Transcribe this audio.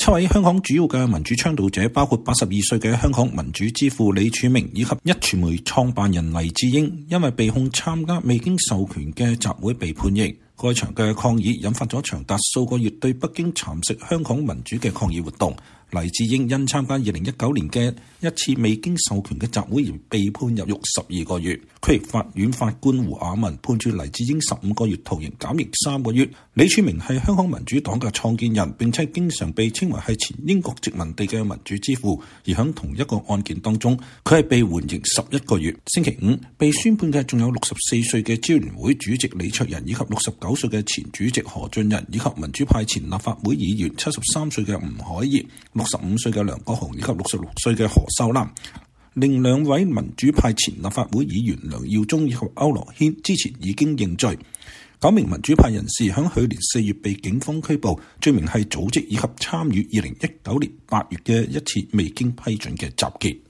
7位香港主要嘅民主倡導者，包括82歲嘅香港民主之父李柱銘以及壹傳媒創辦人黎智英，因為被控參加未經授權嘅集會被判刑。該場嘅抗議引發咗長達數個月對北京蠶食香港民主嘅抗議活動。黎智英因參加2019年嘅一次未經授權嘅集會而被判入獄12個月。區域法院法官胡雅文判處黎智英15個月徒刑減刑3個月。李柱銘係香港民主黨嘅創建人，並且經常被稱為係前英國殖民地嘅民主之父。而喺同一個案件當中，佢係被緩刑11個月。星期五被宣判嘅仲有64歲嘅支聯會主席李卓人，以及69歲嘅前主席何俊仁，以及民主派前立法會議員73歲嘅吳靄儀、65歲嘅梁國雄，以及66歲嘅何秀蘭。另2位民主派前立法會議員梁耀忠以及區諾軒之前已經認罪。9名民主派人士喺去年4月被警方拘捕，罪名係組織以及參與2019年8月嘅一次未經批准嘅集結。